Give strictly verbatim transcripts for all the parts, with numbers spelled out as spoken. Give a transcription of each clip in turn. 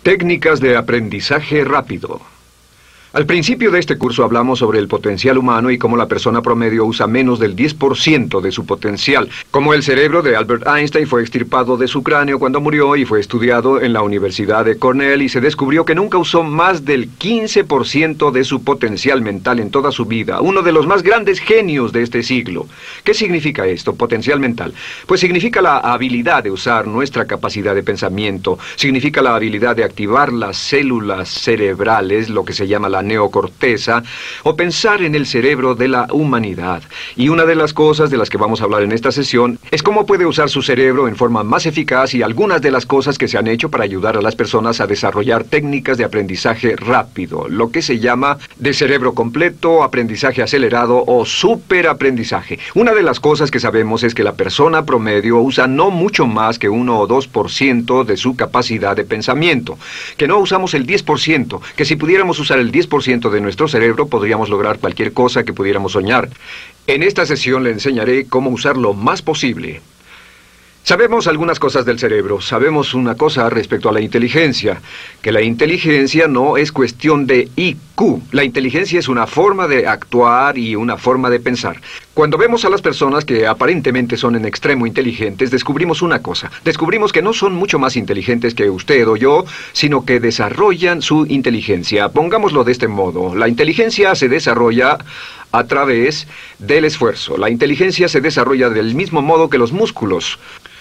Técnicas de aprendizaje rápido. Al principio de este curso hablamos sobre el potencial humano y cómo la persona promedio usa menos del diez por ciento de su potencial. Como el cerebro de Albert Einstein fue extirpado de su cráneo cuando murió y fue estudiado en la Universidad de Cornell y se descubrió que nunca usó más del quince por ciento de su potencial mental en toda su vida. Uno de los más grandes genios de este siglo. ¿Qué significa esto, potencial mental? Pues significa la habilidad de usar nuestra capacidad de pensamiento. Significa la habilidad de activar las células cerebrales, lo que se llama la neocorteza, o pensar en el cerebro de la humanidad. Y una de las cosas de las que vamos a hablar en esta sesión es cómo puede usar su cerebro en forma más eficaz y algunas de las cosas que se han hecho para ayudar a las personas a desarrollar técnicas de aprendizaje rápido, lo que se llama de cerebro completo, aprendizaje acelerado o superaprendizaje. Una de las cosas que sabemos es que la persona promedio usa no mucho más que uno o dos por ciento de su capacidad de pensamiento, que no usamos el diez por ciento, que si pudiéramos usar el diez por ciento de nuestro cerebro podríamos lograr cualquier cosa que pudiéramos soñar. En esta sesión le enseñaré cómo usar lo más posible. Sabemos algunas cosas del cerebro. Sabemos una cosa respecto a la inteligencia, que la inteligencia no es cuestión de I Q. La inteligencia es una forma de actuar y una forma de pensar. Cuando vemos a las personas que aparentemente son en extremo inteligentes, descubrimos una cosa. Descubrimos que no son mucho más inteligentes que usted o yo, sino que desarrollan su inteligencia. Pongámoslo de este modo. La inteligencia se desarrolla a través del esfuerzo. La inteligencia se desarrolla del mismo modo que los músculos.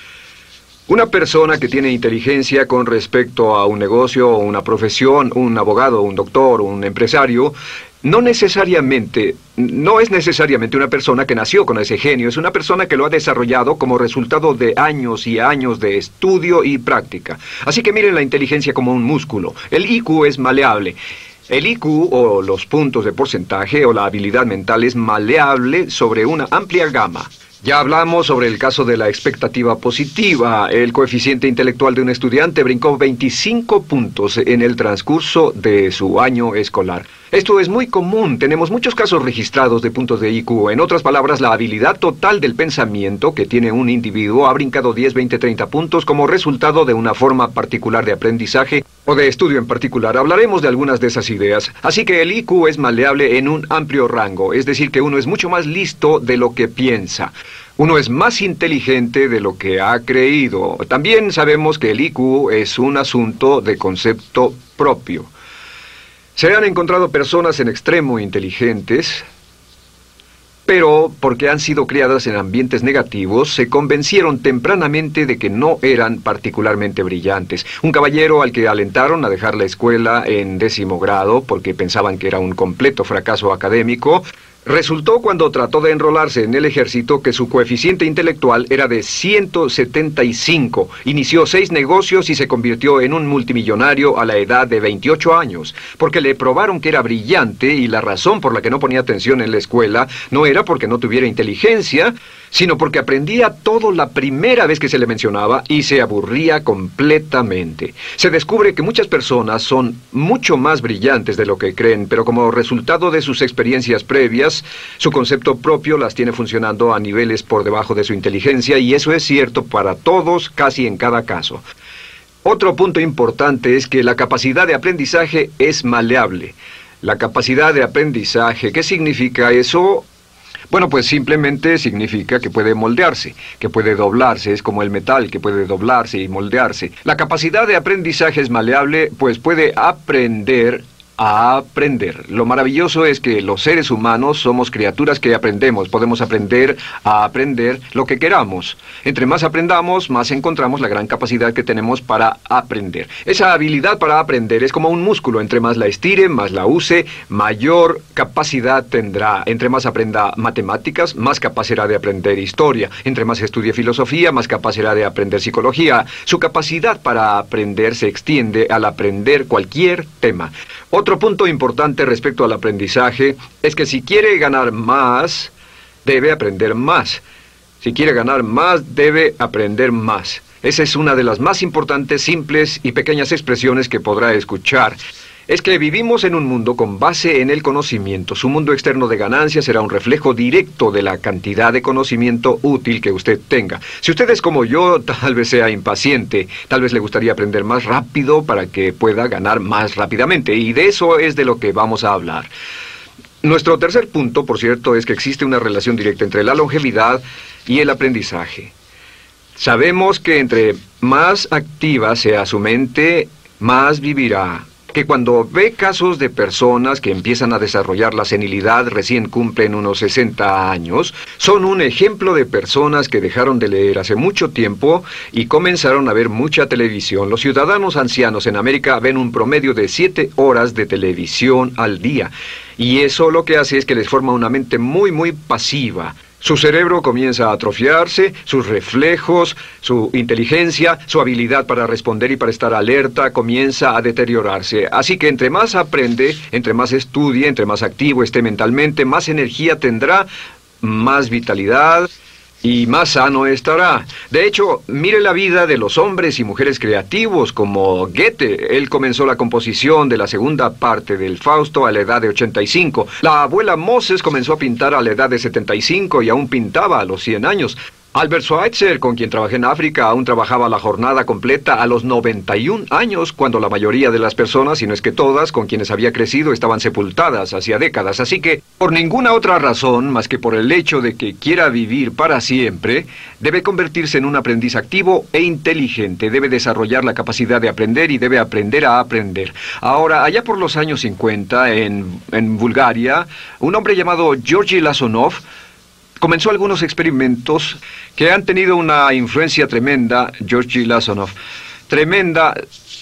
Una persona que tiene inteligencia con respecto a un negocio o una profesión, un abogado, un doctor, un empresario, no necesariamente, no es necesariamente una persona que nació con ese genio, es una persona que lo ha desarrollado como resultado de años y años de estudio y práctica. Así que miren la inteligencia como un músculo. El I Q es maleable. El I Q, o los puntos de porcentaje, o la habilidad mental, es maleable sobre una amplia gama. Ya hablamos sobre el caso de la expectativa positiva. El coeficiente intelectual de un estudiante brincó veinticinco puntos en el transcurso de su año escolar. Esto es muy común. Tenemos muchos casos registrados de puntos de I Q. En otras palabras, la habilidad total del pensamiento que tiene un individuo ha brincado diez, veinte, treinta puntos como resultado de una forma particular de aprendizaje o de estudio en particular. Hablaremos de algunas de esas ideas. Así que el I Q es maleable en un amplio rango, es decir, que uno es mucho más listo de lo que piensa. Uno es más inteligente de lo que ha creído. También sabemos que el I Q es un asunto de concepto propio. Se han encontrado personas en extremo inteligentes, pero porque han sido criadas en ambientes negativos, se convencieron tempranamente de que no eran particularmente brillantes. Un caballero al que alentaron a dejar la escuela en décimo grado porque pensaban que era un completo fracaso académico, resultó cuando trató de enrolarse en el ejército que su coeficiente intelectual era de ciento setenta y cinco. Inició seis negocios y se convirtió en un multimillonario a la edad de veintiocho años, porque le probaron que era brillante y la razón por la que no ponía atención en la escuela no era porque no tuviera inteligencia, sino porque aprendía todo la primera vez que se le mencionaba y se aburría completamente. Se descubre que muchas personas son mucho más brillantes de lo que creen, pero como resultado de sus experiencias previas, su concepto propio las tiene funcionando a niveles por debajo de su inteligencia, y eso es cierto para todos, casi en cada caso. Otro punto importante es que la capacidad de aprendizaje es maleable. La capacidad de aprendizaje, ¿qué significa eso? Bueno, pues simplemente significa que puede moldearse, que puede doblarse, es como el metal que puede doblarse y moldearse. La capacidad de aprendizaje es maleable, pues puede aprender a aprender. Lo maravilloso es que los seres humanos somos criaturas que aprendemos. Podemos aprender a aprender lo que queramos. Entre más aprendamos, más encontramos la gran capacidad que tenemos para aprender. Esa habilidad para aprender es como un músculo. Entre más la estire, más la use, mayor capacidad tendrá. Entre más aprenda matemáticas, más capaz será de aprender historia. Entre más estudie filosofía, más capaz será de aprender psicología. Su capacidad para aprender se extiende al aprender cualquier tema. Otro punto importante respecto al aprendizaje es que si quiere ganar más, debe aprender más. Si quiere ganar más, debe aprender más. Esa es una de las más importantes, simples y pequeñas expresiones que podrá escuchar. es que vivimos en un mundo con base en el conocimiento. Su mundo externo de ganancia será un reflejo directo de la cantidad de conocimiento útil que usted tenga. Si usted es como yo, tal vez sea impaciente, tal vez le gustaría aprender más rápido para que pueda ganar más rápidamente, y de eso es de lo que vamos a hablar. Nuestro tercer punto, por cierto, es que existe una relación directa entre la longevidad y el aprendizaje. Sabemos que entre más activa sea su mente, más vivirá. Que cuando ve casos de personas que empiezan a desarrollar la senilidad recién cumplen unos sesenta años, son un ejemplo de personas que dejaron de leer hace mucho tiempo y comenzaron a ver mucha televisión. Los ciudadanos ancianos en América ven un promedio de siete horas de televisión al día, y eso lo que hace es que les forma una mente muy, muy pasiva. Su cerebro comienza a atrofiarse, sus reflejos, su inteligencia, su habilidad para responder y para estar alerta comienza a deteriorarse. Así que entre más aprende, entre más estudie, entre más activo esté mentalmente, más energía tendrá, más vitalidad y más sano estará. De hecho, mire la vida de los hombres y mujeres creativos como Goethe. Él comenzó la composición de la segunda parte del Fausto a la edad de ochenta y cinco. La abuela Moses comenzó a pintar a la edad de setenta y cinco y aún pintaba a los cien años. Albert Schweitzer, con quien trabajé en África, aún trabajaba la jornada completa a los noventa y un años, cuando la mayoría de las personas, si no es que todas, con quienes había crecido, estaban sepultadas hacía décadas. Así que, por ninguna otra razón, más que por el hecho de que quiera vivir para siempre, debe convertirse en un aprendiz activo e inteligente. Debe desarrollar la capacidad de aprender y debe aprender a aprender. Ahora, allá por los años cincuenta, en, en Bulgaria, un hombre llamado Georgy Lasonov comenzó algunos experimentos que han tenido una influencia tremenda, Georgy Lasonov, tremenda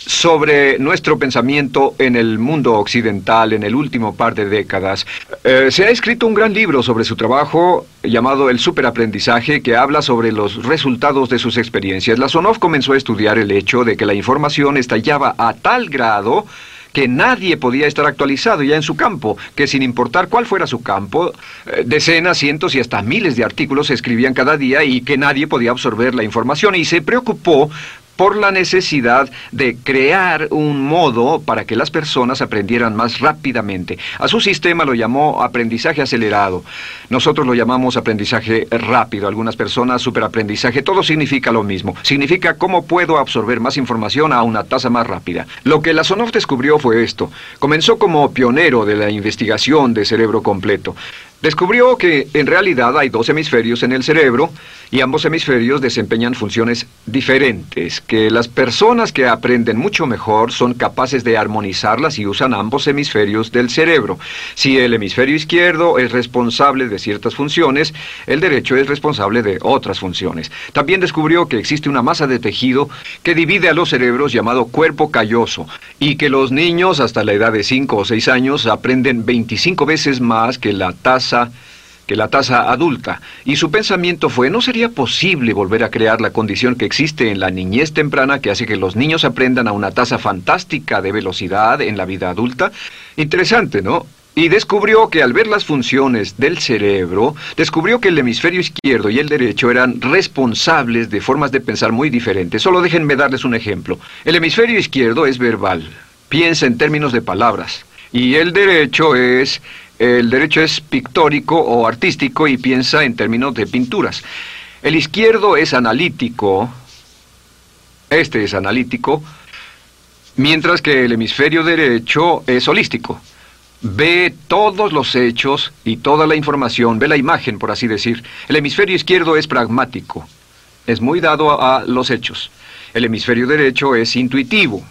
sobre nuestro pensamiento en el mundo occidental en el último par de décadas. Eh, se ha escrito un gran libro sobre su trabajo llamado El Superaprendizaje, que habla sobre los resultados de sus experiencias. Lasonov comenzó a estudiar el hecho de que la información estallaba a tal grado que nadie podía estar actualizado ya en su campo, que sin importar cuál fuera su campo, eh, decenas, cientos y hasta miles de artículos se escribían cada día y que nadie podía absorber la información, y se preocupó por la necesidad de crear un modo para que las personas aprendieran más rápidamente. A su sistema lo llamó aprendizaje acelerado. Nosotros lo llamamos aprendizaje rápido. Algunas personas superaprendizaje. Todo significa lo mismo. Significa cómo puedo absorber más información a una tasa más rápida. Lo que Lasonov descubrió fue esto. Comenzó como pionero de la investigación de cerebro completo. Descubrió que en realidad hay dos hemisferios en el cerebro y ambos hemisferios desempeñan funciones diferentes, que las personas que aprenden mucho mejor son capaces de armonizarlas y usan ambos hemisferios del cerebro. Si el hemisferio izquierdo es responsable de ciertas funciones, el derecho es responsable de otras funciones. También descubrió que existe una masa de tejido que divide a los cerebros llamado cuerpo calloso, y que los niños hasta la edad de cinco o seis años aprenden veinticinco veces más que la tasa que la tasa adulta, y su pensamiento fue: ¿no sería posible volver a crear la condición que existe en la niñez temprana que hace que los niños aprendan a una tasa fantástica de velocidad en la vida adulta? Interesante, ¿no? Y descubrió que al ver las funciones del cerebro, descubrió que el hemisferio izquierdo y el derecho eran responsables de formas de pensar muy diferentes. Solo déjenme darles un ejemplo. El hemisferio izquierdo es verbal, piensa en términos de palabras, y el derecho es... El derecho es pictórico o artístico y piensa en términos de pinturas. El izquierdo es analítico, este es analítico, mientras que el hemisferio derecho es holístico. Ve todos los hechos y toda la información, ve la imagen, por así decir. El hemisferio izquierdo es pragmático, es muy dado a los hechos. El hemisferio derecho es intuitivo.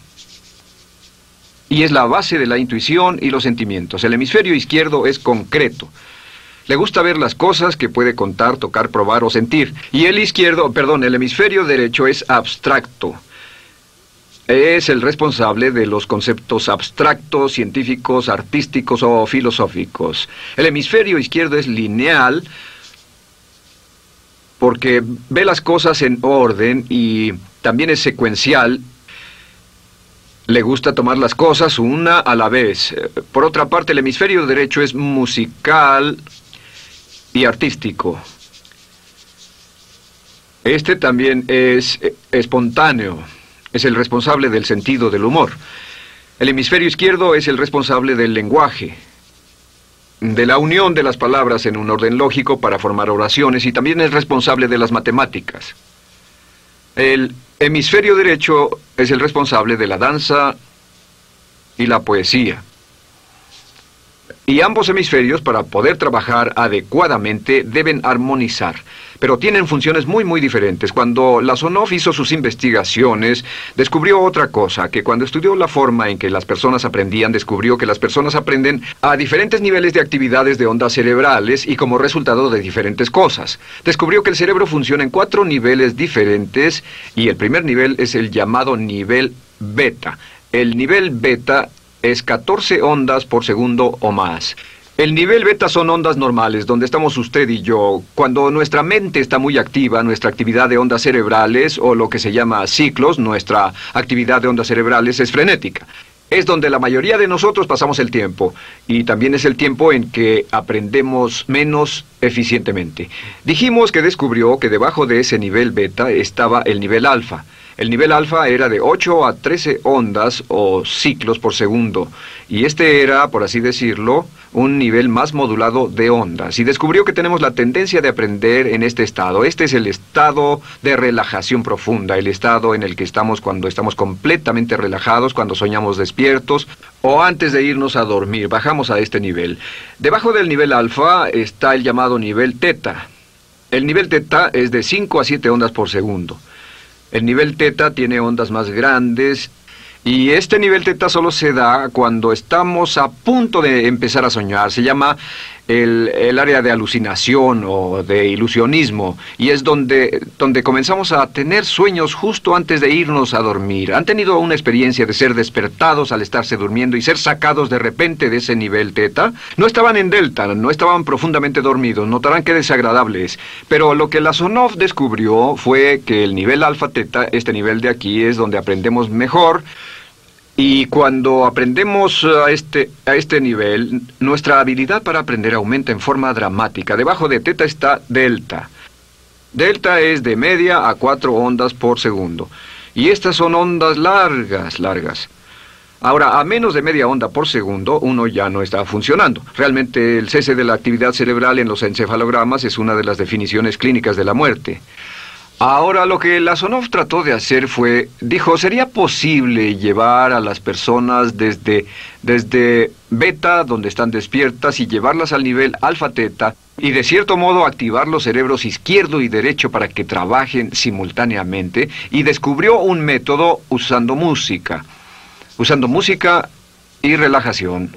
Y es la base de la intuición y los sentimientos. El hemisferio izquierdo es concreto. Le gusta ver las cosas que puede contar, tocar, probar o sentir. Y el izquierdo, perdón, el hemisferio derecho es abstracto. Es el responsable de los conceptos abstractos, científicos, artísticos o filosóficos. El hemisferio izquierdo es lineal porque ve las cosas en orden y también es secuencial. Le gusta tomar las cosas una a la vez. Por otra parte, el hemisferio derecho es musical y artístico. Este también es espontáneo. Es el responsable del sentido del humor. El hemisferio izquierdo es el responsable del lenguaje, de la unión de las palabras en un orden lógico para formar oraciones, y también es responsable de las matemáticas. El hemisferio derecho es el responsable de la danza y la poesía. Y ambos hemisferios, para poder trabajar adecuadamente, deben armonizar. Pero tienen funciones muy, muy diferentes. Cuando Lasonov hizo sus investigaciones, descubrió otra cosa, que cuando estudió la forma en que las personas aprendían, descubrió que las personas aprenden a diferentes niveles de actividades de ondas cerebrales y como resultado de diferentes cosas. Descubrió que el cerebro funciona en cuatro niveles diferentes, y el primer nivel es el llamado nivel beta. El nivel beta es catorce ondas por segundo o más. El nivel beta son ondas normales, donde estamos usted y yo. Cuando nuestra mente está muy activa, nuestra actividad de ondas cerebrales, o lo que se llama ciclos, nuestra actividad de ondas cerebrales es frenética. Es donde la mayoría de nosotros pasamos el tiempo, y también es el tiempo en que aprendemos menos eficientemente. Dijimos que descubrió que debajo de ese nivel beta estaba el nivel alfa. El nivel alfa era de ocho a trece ondas o ciclos por segundo, y este era, por así decirlo, un nivel más modulado de ondas. Y descubrió que tenemos la tendencia de aprender en este estado. Este es el estado de relajación profunda, el estado en el que estamos cuando estamos completamente relajados, cuando soñamos despiertos, o antes de irnos a dormir. Bajamos a este nivel. Debajo del nivel alfa está el llamado nivel teta. El nivel teta es de cinco a siete ondas por segundo. El nivel teta tiene ondas más grandes, y este nivel teta solo se da cuando estamos a punto de empezar a soñar. Se llama el, el área de alucinación o de ilusionismo, y es donde, donde comenzamos a tener sueños justo antes de irnos a dormir. ¿Han tenido una experiencia de ser despertados al estarse durmiendo y ser sacados de repente de ese nivel teta? No estaban en delta, no estaban profundamente dormidos. Notarán qué desagradable es. Pero lo que Lasonov descubrió fue que el nivel alfa teta, este nivel de aquí, es donde aprendemos mejor. Y cuando aprendemos a este, a este nivel, nuestra habilidad para aprender aumenta en forma dramática. Debajo de teta está delta. Delta es de media a cuatro ondas por segundo. Y estas son ondas largas, largas. Ahora, a menos de media onda por segundo, uno ya no está funcionando. Realmente, el cese de la actividad cerebral en los encefalogramas es una de las definiciones clínicas de la muerte. Ahora, lo que Lasonov trató de hacer fue, dijo, ¿sería posible llevar a las personas desde, desde beta, donde están despiertas, y llevarlas al nivel alfa-teta, y de cierto modo activar los cerebros izquierdo y derecho para que trabajen simultáneamente? Y descubrió un método usando música, usando música y relajación.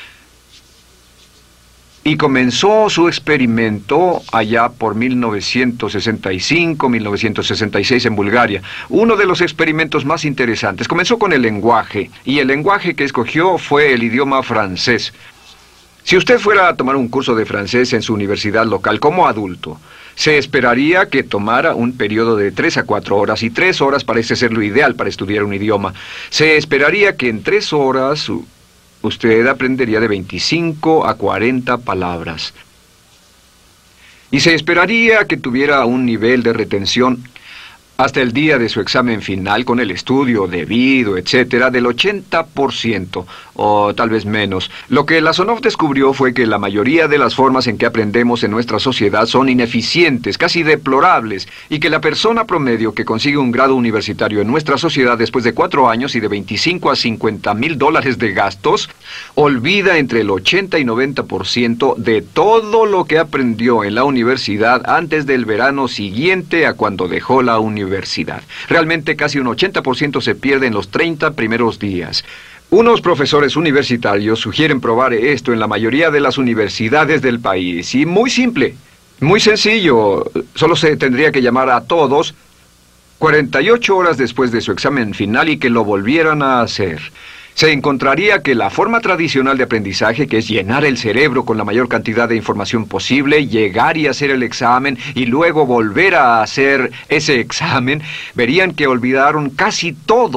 Y comenzó su experimento allá por mil novecientos sesenta y cinco, mil novecientos sesenta y seis en Bulgaria. Uno de los experimentos más interesantes. Comenzó con el lenguaje, y el lenguaje que escogió fue el idioma francés. Si usted fuera a tomar un curso de francés en su universidad local como adulto, se esperaría que tomara un periodo de tres a cuatro horas, y tres horas parece ser lo ideal para estudiar un idioma. Se esperaría que en tres horas usted aprendería de veinticinco a cuarenta palabras. Y se esperaría que tuviera un nivel de retención hasta el día de su examen final, con el estudio debido, etcétera, del ochenta por ciento, o tal vez menos. Lo que Lasonov descubrió fue que la mayoría de las formas en que aprendemos en nuestra sociedad son ineficientes, casi deplorables, y que la persona promedio que consigue un grado universitario en nuestra sociedad después de cuatro años y de veinticinco a cincuenta mil dólares de gastos, olvida entre el ochenta y noventa por ciento de todo lo que aprendió en la universidad antes del verano siguiente a cuando dejó la universidad. Realmente casi un ochenta por ciento se pierde en los treinta primeros días. Unos profesores universitarios sugieren probar esto en la mayoría de las universidades del país. Y muy simple, muy sencillo. Solo se tendría que llamar a todos cuarenta y ocho horas después de su examen final y que lo volvieran a hacer. Se encontraría que la forma tradicional de aprendizaje, que es llenar el cerebro con la mayor cantidad de información posible, llegar y hacer el examen y luego volver a hacer ese examen, verían que olvidaron casi todo,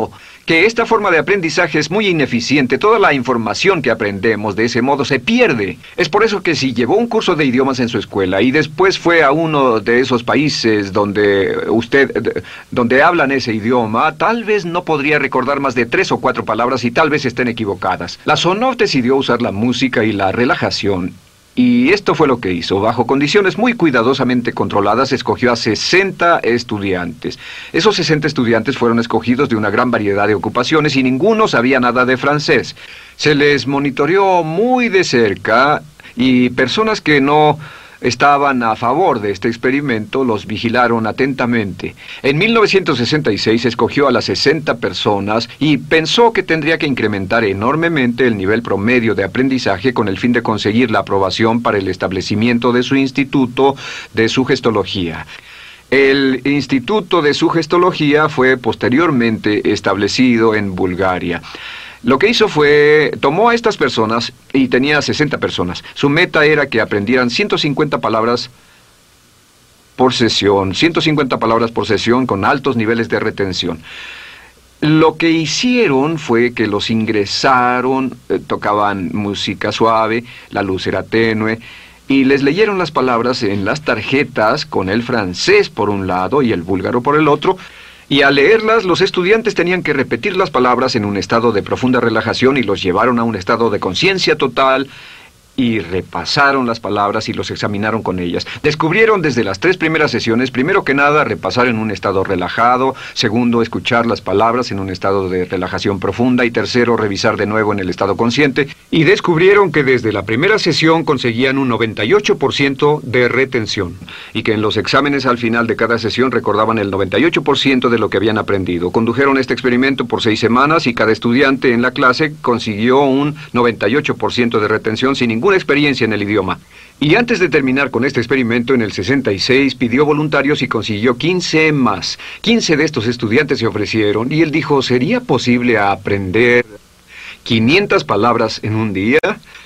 que esta forma de aprendizaje es muy ineficiente. Toda la información que aprendemos de ese modo se pierde. Es por eso que si llevó un curso de idiomas en su escuela y después fue a uno de esos países donde usted, donde hablan ese idioma, tal vez no podría recordar más de tres o cuatro palabras y tal vez estén equivocadas. La Sonov decidió usar la música y la relajación. Y esto fue lo que hizo. Bajo condiciones muy cuidadosamente controladas, escogió a sesenta estudiantes. Esos sesenta estudiantes fueron escogidos de una gran variedad de ocupaciones y ninguno sabía nada de francés. Se les monitoreó muy de cerca y personas que no estaban a favor de este experimento los vigilaron atentamente. En mil novecientos sesenta y seis escogió a las sesenta personas y pensó que tendría que incrementar enormemente el nivel promedio de aprendizaje con el fin de conseguir la aprobación para el establecimiento de su instituto de sugestología. El Instituto de Sugestología fue posteriormente establecido en Bulgaria. Lo que hizo fue, tomó a estas personas, y tenía sesenta personas. Su meta era que aprendieran ciento cincuenta palabras por sesión, ciento cincuenta palabras por sesión con altos niveles de retención. Lo que hicieron fue que los ingresaron, eh, tocaban música suave, la luz era tenue, y les leyeron las palabras en las tarjetas con el francés por un lado y el búlgaro por el otro. Y al leerlas, los estudiantes tenían que repetir las palabras en un estado de profunda relajación y los llevaron a un estado de conciencia total y repasaron las palabras y los examinaron con ellas. Descubrieron desde las tres primeras sesiones, primero que nada, repasar en un estado relajado, segundo, escuchar las palabras en un estado de relajación profunda y tercero, revisar de nuevo en el estado consciente. Y descubrieron que desde la primera sesión conseguían un noventa y ocho por ciento de retención y que en los exámenes al final de cada sesión recordaban el noventa y ocho por ciento de lo que habían aprendido. Condujeron este experimento por seis semanas y cada estudiante en la clase consiguió un noventa y ocho por ciento de retención sin ningún experiencia en el idioma. Y antes de terminar con este experimento, en el sesenta y seis pidió voluntarios y consiguió quince más. quince de estos estudiantes se ofrecieron y él dijo, ¿sería posible aprender quinientas palabras en un día?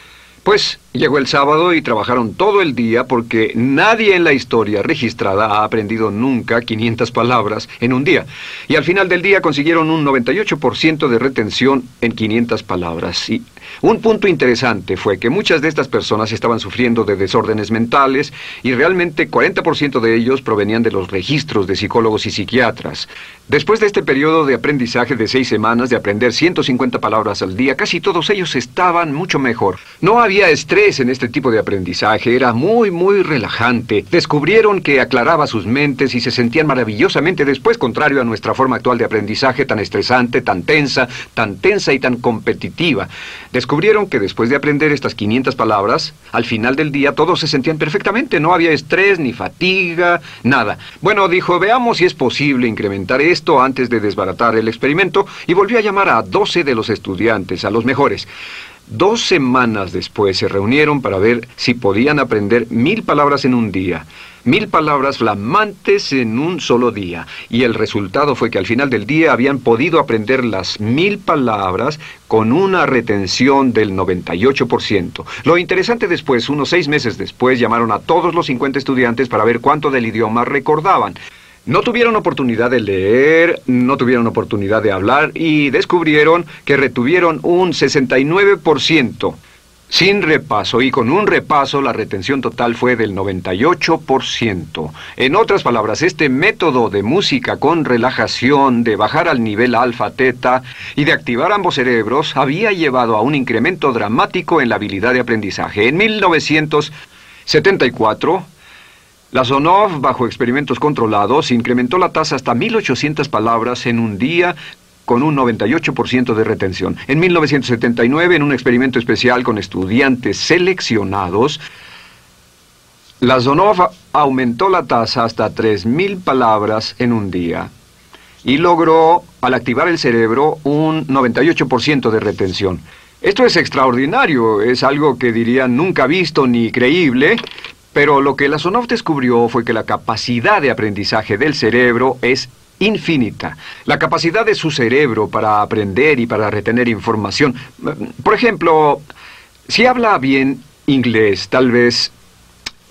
Pues llegó el sábado y trabajaron todo el día porque nadie en la historia registrada ha aprendido nunca quinientas palabras en un día. Y al final del día consiguieron un noventa y ocho por ciento de retención en quinientas palabras. Y un punto interesante fue que muchas de estas personas estaban sufriendo de desórdenes mentales y realmente cuarenta por ciento de ellos provenían de los registros de psicólogos y psiquiatras. Después de este periodo de aprendizaje de seis semanas de aprender ciento cincuenta palabras al día, casi todos ellos estaban mucho mejor. No había estrés en este tipo de aprendizaje, era muy, muy relajante. Descubrieron que aclaraba sus mentes y se sentían maravillosamente después, contrario a nuestra forma actual de aprendizaje tan estresante, tan tensa, tan tensa y tan competitiva. Descubrieron que después de aprender estas quinientas palabras, al final del día todos se sentían perfectamente, no había estrés ni fatiga, nada. Bueno, dijo, veamos si es posible incrementar esto antes de desbaratar el experimento, y volvió a llamar a doce de los estudiantes, a los mejores. Dos semanas después se reunieron para ver si podían aprender mil palabras en un día. Mil palabras flamantes en un solo día. Y el resultado fue que al final del día habían podido aprender las mil palabras con una retención del noventa y ocho por ciento. Lo interesante después, unos seis meses después, llamaron a todos los cincuenta estudiantes para ver cuánto del idioma recordaban. No tuvieron oportunidad de leer, no tuvieron oportunidad de hablar y descubrieron que retuvieron un sesenta y nueve por ciento sin repaso, y con un repaso la retención total fue del noventa y ocho por ciento. En otras palabras, este método de música con relajación, de bajar al nivel alfa-teta y de activar ambos cerebros había llevado a un incremento dramático en la habilidad de aprendizaje. En mil novecientos setenta y cuatro... la Sonov, bajo experimentos controlados, incrementó la tasa hasta mil ochocientas palabras en un día con un noventa y ocho por ciento de retención. En mil novecientos setenta y nueve, en un experimento especial con estudiantes seleccionados, la Sonov aumentó la tasa hasta tres mil palabras en un día y logró, al activar el cerebro, un noventa y ocho por ciento de retención. Esto es extraordinario, es algo que dirían nunca visto ni creíble. Pero lo que la Sonov descubrió fue que la capacidad de aprendizaje del cerebro es infinita. La capacidad de su cerebro para aprender y para retener información. Por ejemplo, si habla bien inglés, tal vez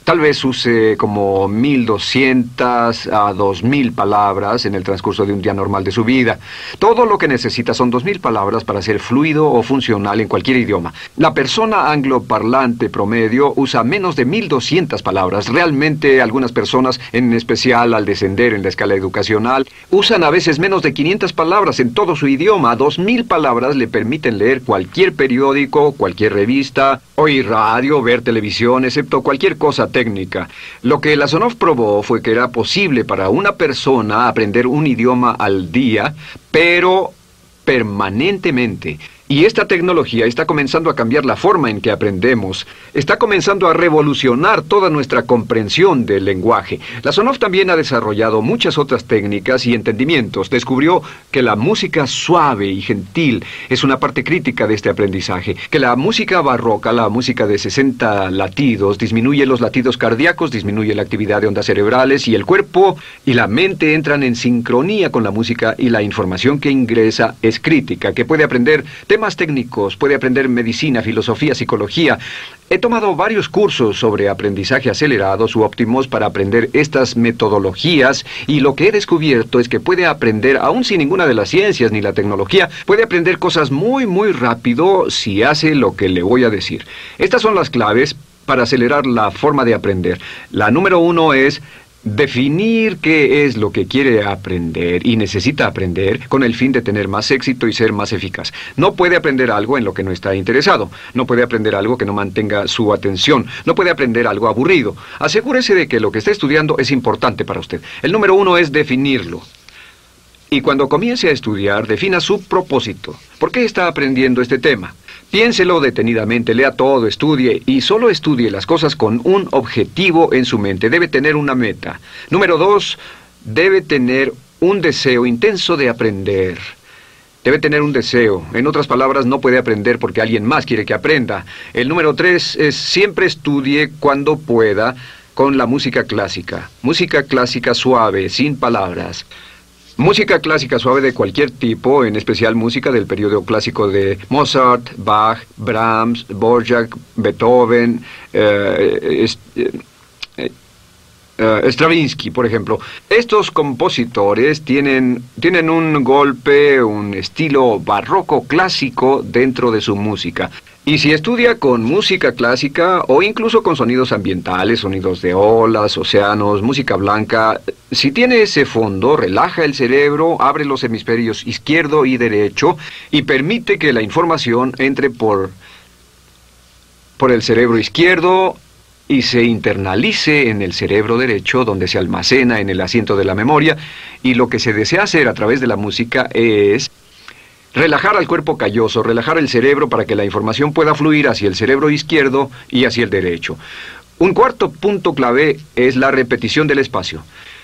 Tal vez use como mil doscientas a dos mil palabras en el transcurso de un día normal de su vida. Todo lo que necesita son dos mil palabras para ser fluido o funcional en cualquier idioma. La persona angloparlante promedio usa menos de mil doscientas palabras. Realmente algunas personas, en especial al descender en la escala educacional, usan a veces menos de quinientas palabras en todo su idioma. dos mil palabras le permiten leer cualquier periódico, cualquier revista, oír radio, ver televisión, excepto cualquier cosa técnica. Lo que Lasonov probó fue que era posible para una persona aprender un idioma al día, pero permanentemente. Y esta tecnología está comenzando a cambiar la forma en que aprendemos. Está comenzando a revolucionar toda nuestra comprensión del lenguaje. Lasonov también ha desarrollado muchas otras técnicas y entendimientos. Descubrió que la música suave y gentil es una parte crítica de este aprendizaje. Que la música barroca, la música de sesenta latidos, disminuye los latidos cardíacos, disminuye la actividad de ondas cerebrales y el cuerpo y la mente entran en sincronía con la música y la información que ingresa es crítica, que puede aprender temas técnicos, puede aprender medicina, filosofía, psicología. He tomado varios cursos sobre aprendizaje acelerado, su óptimos, para aprender estas metodologías, y lo que he descubierto es que puede aprender, aún sin ninguna de las ciencias ni la tecnología, puede aprender cosas muy, muy rápido si hace lo que le voy a decir. Estas son las claves para acelerar la forma de aprender. La número uno es definir qué es lo que quiere aprender y necesita aprender con el fin de tener más éxito y ser más eficaz. No puede aprender algo en lo que no está interesado. No puede aprender algo que no mantenga su atención. No puede aprender algo aburrido. Asegúrese de que lo que está estudiando es importante para usted. El número uno es definirlo. Y cuando comience a estudiar, defina su propósito. ¿Por qué está aprendiendo este tema? Piénselo detenidamente, lea todo, estudie, y solo estudie las cosas con un objetivo en su mente. Debe tener una meta. Número dos, debe tener un deseo intenso de aprender. Debe tener un deseo. En otras palabras, no puede aprender porque alguien más quiere que aprenda. El número tres es siempre estudie cuando pueda con la música clásica. Música clásica suave, sin palabras. Música clásica suave de cualquier tipo, en especial música del periodo clásico de Mozart, Bach, Brahms, Dvorak, Beethoven, eh, eh, eh, eh, Stravinsky, por ejemplo. Estos compositores tienen, tienen un golpe, un estilo barroco clásico dentro de su música. Y si estudia con música clásica o incluso con sonidos ambientales, sonidos de olas, océanos, música blanca, si tiene ese fondo, relaja el cerebro, abre los hemisferios izquierdo y derecho y permite que la información entre por, por el cerebro izquierdo y se internalice en el cerebro derecho, donde se almacena en el asiento de la memoria. Y lo que se desea hacer a través de la música es relajar al cuerpo calloso, relajar el cerebro para que la información pueda fluir hacia el cerebro izquierdo y hacia el derecho. Un cuarto punto clave es la repetición del espacio.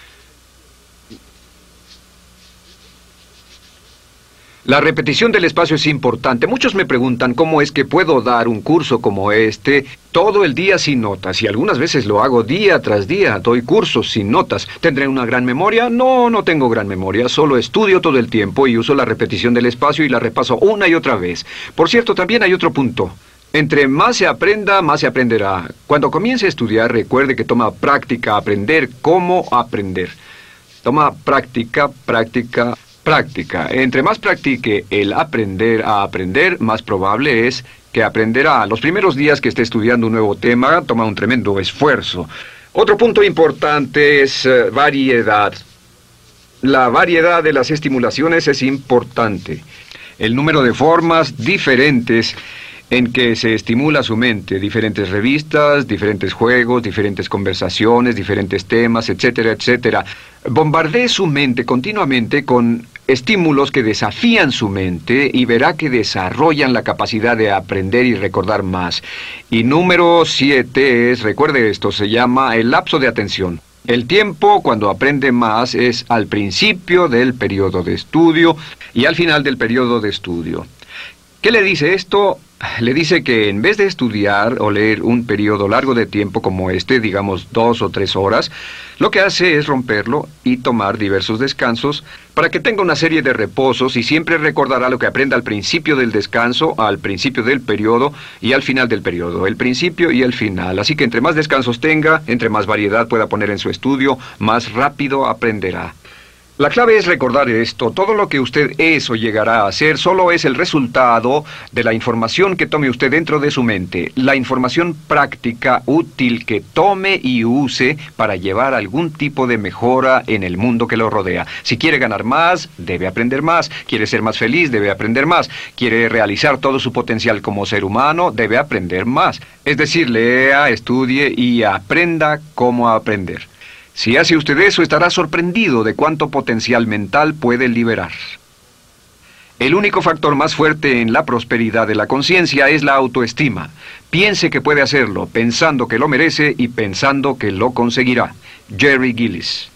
La repetición del espacio es importante. Muchos me preguntan cómo es que puedo dar un curso como este todo el día sin notas, y algunas veces lo hago día tras día, doy cursos sin notas. ¿Tendré una gran memoria? No, no tengo gran memoria, solo estudio todo el tiempo y uso la repetición del espacio y la repaso una y otra vez. Por cierto, también hay otro punto. Entre más se aprenda, más se aprenderá. Cuando comience a estudiar, recuerde que toma práctica aprender cómo aprender. Toma práctica, práctica, práctica. Entre más practique el aprender a aprender, más probable es que aprenderá. Los primeros días que esté estudiando un nuevo tema, toma un tremendo esfuerzo. Otro punto importante es uh, variedad. La variedad de las estimulaciones es importante. El número de formas diferentes en que se estimula su mente, diferentes revistas, diferentes juegos, diferentes conversaciones, diferentes temas, etcétera, etcétera. Bombardee su mente continuamente con estímulos que desafían su mente y verá que desarrollan la capacidad de aprender y recordar más. Y número siete es, recuerde esto, se llama el lapso de atención. El tiempo, cuando aprende más, es al principio del periodo de estudio y al final del periodo de estudio. ¿Qué le dice esto? Le dice que en vez de estudiar o leer un periodo largo de tiempo como este, digamos dos o tres horas, Lo que hace es romperlo y tomar diversos descansos para que tenga una serie de reposos y siempre recordará lo que aprenda al principio del descanso, al principio del periodo y al final del periodo, el principio y el final. Así que entre más descansos tenga, entre más variedad pueda poner en su estudio, más rápido aprenderá. La clave es recordar esto: todo lo que usted es o llegará a hacer solo es el resultado de la información que tome usted dentro de su mente, la información práctica, útil que tome y use para llevar algún tipo de mejora en el mundo que lo rodea. Si quiere ganar más, debe aprender más. Quiere ser más feliz, debe aprender más. Quiere realizar todo su potencial como ser humano, debe aprender más. Es decir, lea, estudie y aprenda cómo aprender. Si hace usted eso, estará sorprendido de cuánto potencial mental puede liberar. El único factor más fuerte en la prosperidad de la conciencia es la autoestima. Piense que puede hacerlo, pensando que lo merece y pensando que lo conseguirá. Jerry Gillis.